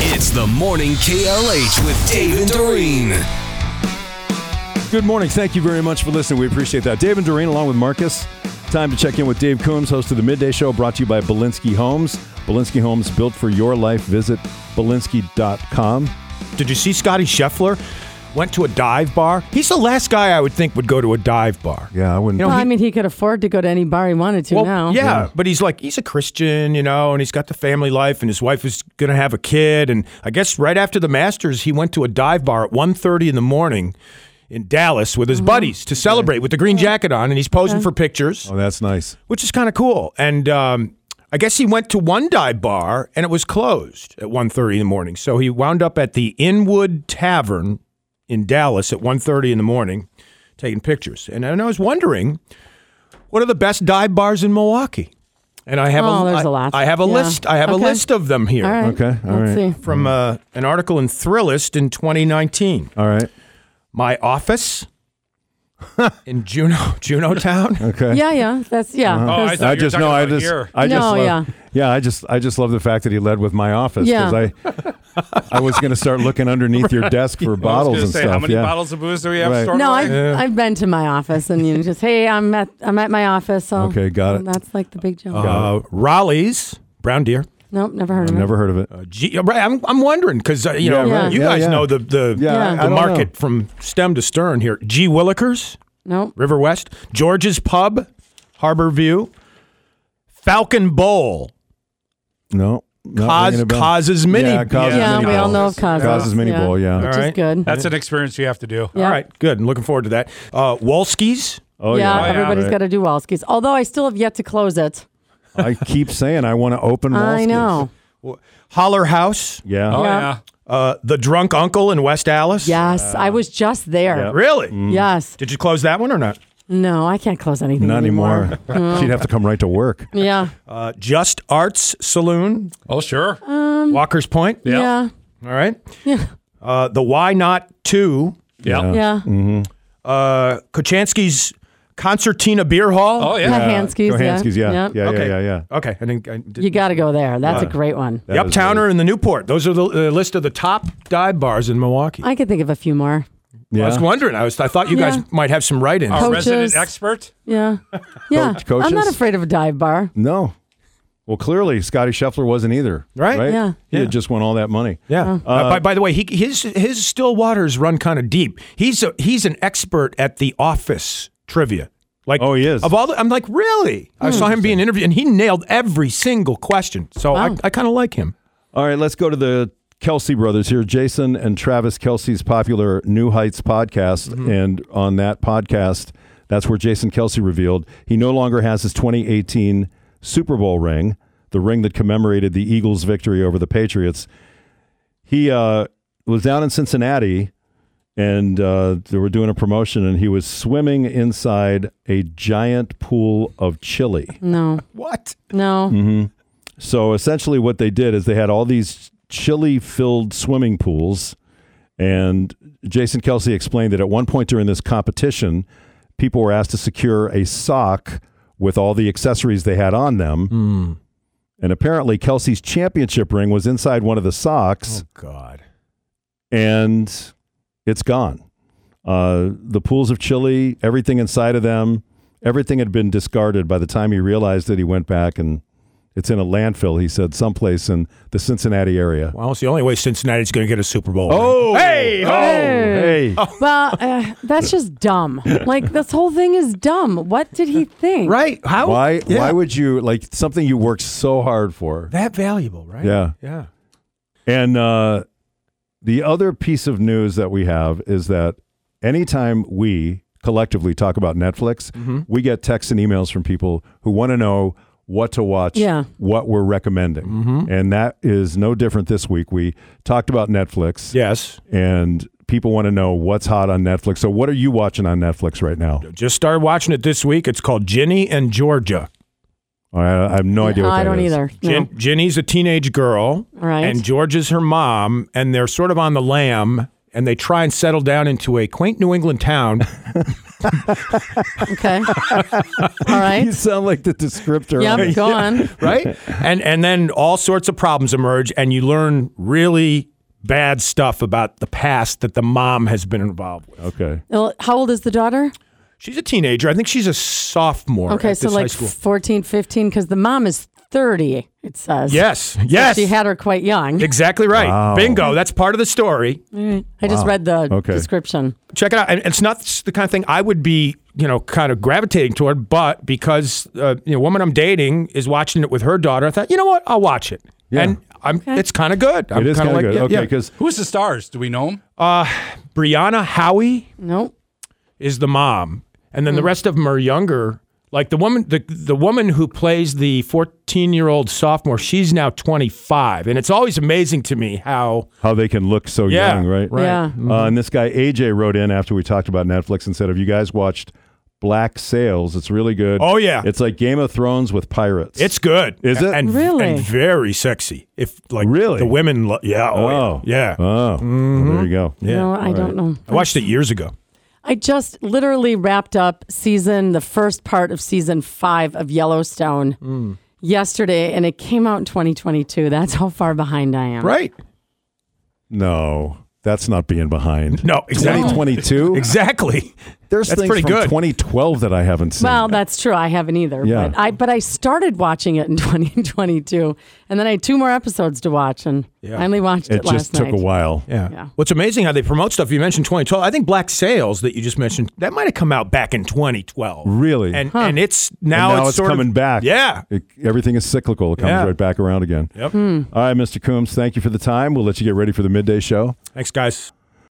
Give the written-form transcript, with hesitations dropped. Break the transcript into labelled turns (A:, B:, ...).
A: It's the Morning KLH with Dave and Doreen.
B: Good morning. Thank you very much for listening. We appreciate that. Dave and Doreen along with Marcus. Time to check in with Dave Coombs, host of the Midday Show, brought to you by Belinsky Homes. Belinsky Homes, built for your life. Visit Belinsky.com.
C: Did you see Scotty Scheffler went to a dive bar? He's the last guy I would think would go to a dive bar.
B: Yeah, I wouldn't.
D: Well, I mean, he could afford to go to any bar he wanted to now.
C: Yeah, but he's a Christian, and he's got the family life, and his wife is going to have a kid. And I guess right after the Masters, he went to a dive bar at 1:30 in the morning in Dallas with his buddies to celebrate with the green jacket on, and he's posing for pictures.
B: Oh, that's nice.
C: Which is kind of cool. And I guess he went to one dive bar, and it was closed at 1:30 in the morning. So he wound up at the Inwood Tavern in Dallas at 1:30 in the morning taking pictures. And I was wondering, what are the best dive bars in Milwaukee? And I have
D: there's a lot.
C: I have a list. I have a list of them here.
D: All right.
B: Okay, all
D: Let's
B: right.
D: see.
C: From an article in Thrillist in 2019.
B: All right.
C: My Office in Juneautown.
B: Okay.
D: Yeah. That's, yeah.
E: Oh, I
D: There's-
E: thought you were talking about here.
B: I just love the fact that he led with My Office, because I was going to start looking underneath your desk for bottles and stuff.
E: How many bottles of booze do we have
B: Right.
E: stored
D: No,
E: away?
D: I've been to my office, and just, hey, I'm at my office. So
B: Okay, got it.
D: That's like the big joke.
C: Raleigh's Brown Deer.
D: Nope, never heard of it.
B: Never heard of it.
C: I'm wondering because you guys know the
B: I don't
C: market
B: know.
C: from stem to stern here. G. Willikers,
D: Nope.
C: River West, George's Pub, Harbor View, Falcon Bowl,
B: No.
C: Coz's Mini.
B: Yeah, Coz's
D: Yeah,
B: Mini
D: we all
B: Bowl.
D: know of Coz's.
B: Coz's Mini Bowl, yeah.
D: Which
C: All
D: is
C: right.
D: good.
E: That's an experience you have to do.
D: Yeah.
C: All right, good. I'm looking forward to that. Wolski's.
B: Oh,
D: yeah,
B: yeah.
D: everybody's got to do Walski's. Although I still have yet to close it.
B: I keep saying I want to open Wolski's.
D: I know.
C: Holler House,
B: Yeah.
E: Oh,
D: Yeah.
E: yeah.
C: The Drunk Uncle in West Alice.
D: Yes, I was just there.
B: Yeah.
C: Really?
D: Yes.
C: Did you close that one or not?
D: No, I can't close anything
B: Not anymore. She'd have to come right to work.
D: Yeah.
C: Just Arts Saloon,
E: Oh, sure.
C: Walker's Point.
D: Yeah.
C: All right.
D: Yeah.
C: The Why Not 2,
E: Yeah.
D: Yeah.
C: Kochansky's Concertina Beer Hall.
E: Oh, yeah.
D: Kohanski's.
B: Kohanski's, yeah.
D: Yeah.
B: Yeah.
C: Okay. I didn't.
D: You got to go there. That's a great one.
C: The Uptowner and the Newport. Those are the list of the top dive bars in Milwaukee.
D: I could think of a few more.
B: Yeah.
C: I was wondering. I thought you guys
D: Yeah.
C: might have some write-ins.
E: Our
D: Coaches.
E: resident expert.
D: Yeah. Yeah.
B: Coaches?
D: I'm not afraid of a dive bar.
B: No. Well, clearly, Scotty Scheffler wasn't either.
C: Right?
D: Yeah.
B: He had just won all that money.
C: Yeah. By the way, his still waters run kind of deep. He's an expert at the Office trivia. Like,
B: Oh, he is.
C: Of all the, I'm like, really? I saw him being interviewed, and he nailed every single question. So
D: Wow.
C: I kind of like him.
B: All right, let's go to the Kelsey brothers here. Jason and Travis Kelsey's popular New Heights podcast. And on that podcast, that's where Jason Kelsey revealed he no longer has his 2018 Super Bowl ring, the ring that commemorated the Eagles' victory over the Patriots. He was down in Cincinnati, and they were doing a promotion, and he was swimming inside a giant pool of chili.
D: No.
C: What?
D: No.
B: So essentially what they did is they had all these chili-filled swimming pools, and Jason Kelsey explained that at one point during this competition, people were asked to secure a sock with all the accessories they had on them. And apparently Kelsey's championship ring was inside one of the socks,
C: God.
B: and it's gone. The pools of chili, everything inside of them, everything had been discarded by the time he realized that he went back, and it's in a landfill, he said, someplace in the Cincinnati area.
C: Well, it's the only way Cincinnati's going to get a Super Bowl.
B: Oh!
C: Hey!
B: Hey!
D: Well, that's just dumb. Like, this whole thing is dumb. What did he think?
C: Right? How?
B: Why
C: Yeah.
B: would you, like, something you worked so hard for?
C: That valuable, right?
B: Yeah.
C: Yeah.
B: And the other piece of news that we have is that anytime we collectively talk about Netflix, we get texts and emails from people who want to know what to watch, what we're recommending. And that is no different this week. We talked about Netflix.
C: Yes.
B: And people want to know what's hot on Netflix. So what are you watching on Netflix right now?
C: Just started watching it this week. It's called Ginny and Georgia.
B: I have no idea what that is.
D: I don't either. No.
C: Ginny's a teenage girl,
D: Right.
C: and Georgia's her mom, and they're sort of on the lam and they try and settle down into a quaint New England town.
D: Okay. All right.
B: You sound like the descriptor.
D: Yep, go on.
C: Right? And then all sorts of problems emerge, and you learn really bad stuff about the past that the mom has been involved with.
B: Okay.
D: Well, how old is the daughter?
C: She's a teenager. I think she's a sophomore
D: Okay,
C: at
D: so
C: this high
D: like
C: school.
D: 14, 15, because the mom is 30, it says.
C: Yes.
D: She had her quite young.
C: Exactly right.
B: Wow.
C: Bingo. That's part of the story.
D: I just read the description.
C: Check it out. And it's not the kind of thing I would be, kind of gravitating toward, but because the woman I'm dating is watching it with her daughter, I thought, you know what? I'll watch it.
B: Yeah.
C: And it's kind of good.
B: It is kind of good. Okay, because
E: Who's the stars? Do we know them?
C: Brianna Howie
D: Nope.
C: is the mom, and then the rest of them are younger. Like the woman, the woman who plays the 14-year-old sophomore, she's now 25, and it's always amazing to me how
B: they can look so young, right?
D: Yeah.
B: And this guy AJ wrote in after we talked about Netflix and said, "Have you guys watched Black Sails? It's really good.
C: Oh, yeah.
B: It's like Game of Thrones with pirates.
C: it's good.
B: Is it?
C: And,
D: Really?
C: and very sexy. If like
B: Really?
C: the women, yeah,
B: Oh.
C: yeah.
B: Oh, well, there you go.
C: Yeah.
D: No, I don't know.
C: I watched it years ago.
D: I just literally wrapped up the first part of season 5 of Yellowstone yesterday, and it came out in 2022. That's how far behind I am.
C: Right?
B: No, that's not being behind.
C: No, exactly.
B: 2022?
C: Exactly.
B: There's
C: That's
B: things
C: pretty
B: from
C: good.
B: 2012 that I haven't seen.
D: Well, that's true. I haven't either.
B: Yeah.
D: But I started watching it in 2022, and then I had 2 more episodes to watch, and finally watched it
B: it
D: last
B: just took
D: night.
B: a while.
C: Yeah. What's amazing how they promote stuff. You mentioned 2012. I think Black Sails that you just mentioned, that might have come out back in 2012.
B: Really?
C: And it's
B: And
C: now,
B: it's
C: sort
B: coming
C: of,
B: back.
C: Yeah.
B: Everything is cyclical. It comes
C: Yeah.
B: right back around again.
C: Yep.
B: All right, Mr. Coombs, thank you for the time. We'll let you get ready for the midday show.
C: Thanks, guys.